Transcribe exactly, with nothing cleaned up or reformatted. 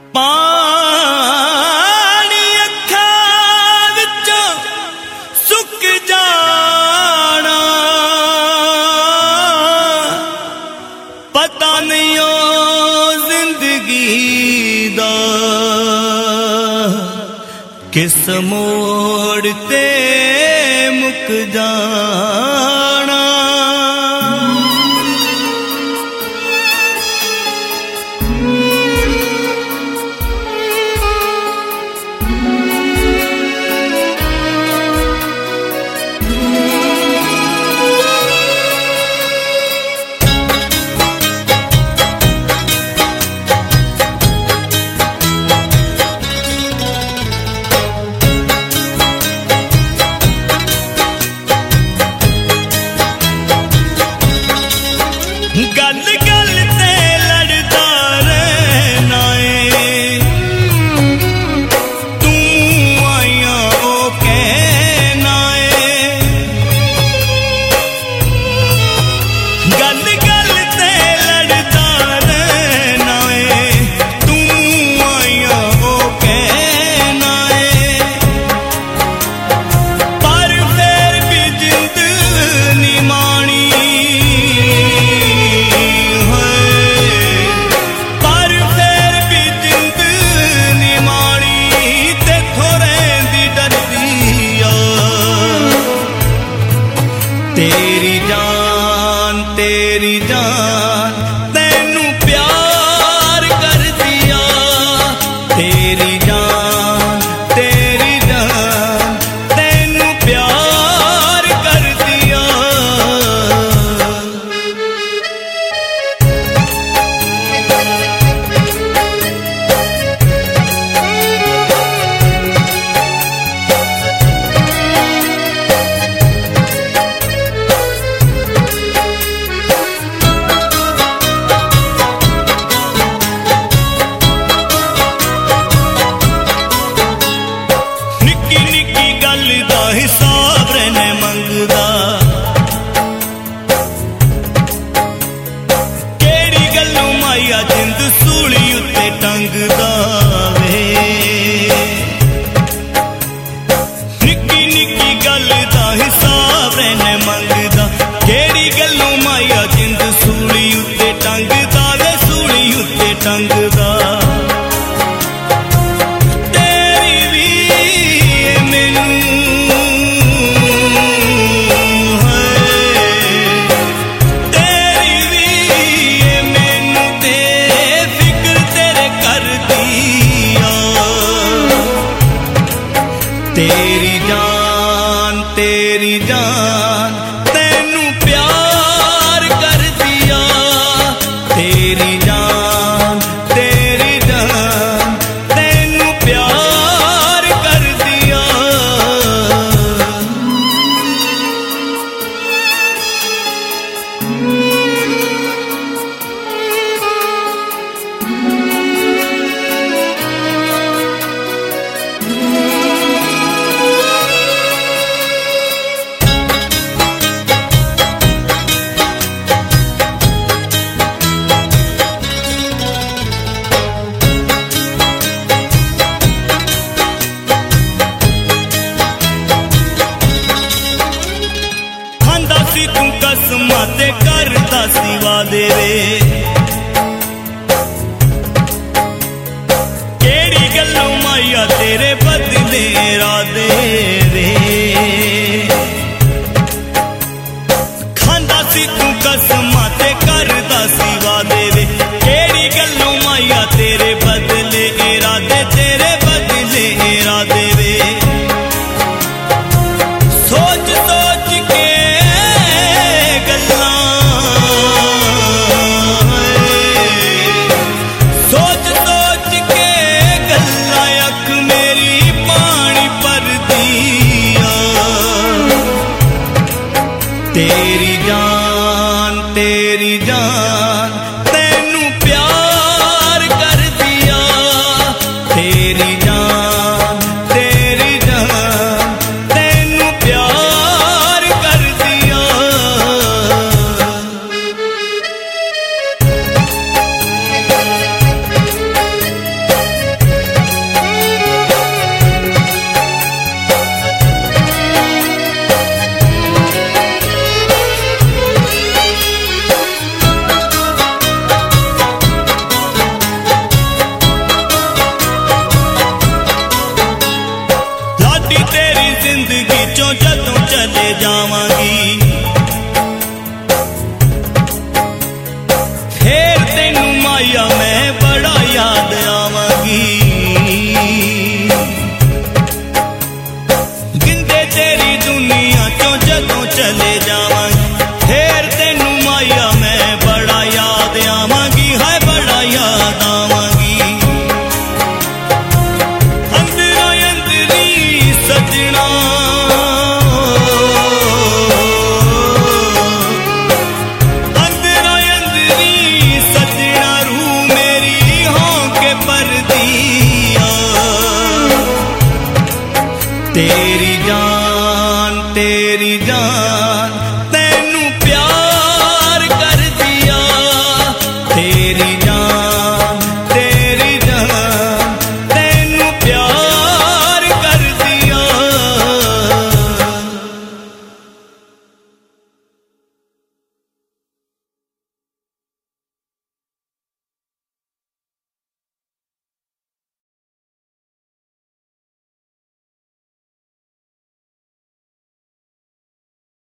पानी अखां विचों सुक जाना, पता नहीं ओ जिंदगी दा किस मोड़ ते मुक जाना। गल गल ते लड़दा रहना है, तू आया ओ कहना है। गल गल ते लड़दा रहना है, तू आया ओ कहना है। पर फिर भी जिंद नी मानी, तेरी जान तेरी जान तैनू प्यार कर दिया। तेरी जान तेरी जान तैनू प्यार कर दिया। हिसाब रहने मंगदा, केड़ी गल्लों माया जिंद सूली उत्ते टंगदा वे। निक्की निक्की गल दा हिसाब रहने मंगदा, केड़ी गल्लों माया जिंद सूली उत्ते टंगदा वे, सूली उत्ते टंगदा। तेरी जान तेरी जान तैनू प्यार कर दिया। तेरी जान तेरी जान तैनू प्यार कर दिया। तू कसमां ते करदा सी वादे वे, केड़ी गल्लों माया तेरे बदले इरादे वे। खांदा सी तू कसमां ते करदा सी वादे वे, केड़ी गल्लों माया तेरे बदले इरादे, तेरे बदले इरादे वे। सोच सोच के सोच सोच के गल्ला अख मेरी पानी पर दिया। तेरी जान तेरी जान तैनू प्यार कर दिया। तेरी जान तेरी जान तैनू प्यार कर दिया। चले जावांगी। फिर तेनू माया मैं बड़ा याद आवांगी, हाय बड़ा याद आवांगी। अंदरा अंदरी सजना अंदरा अंदरी सजना रू मेरी हों के पर दिया। तेरी जान तेरी जान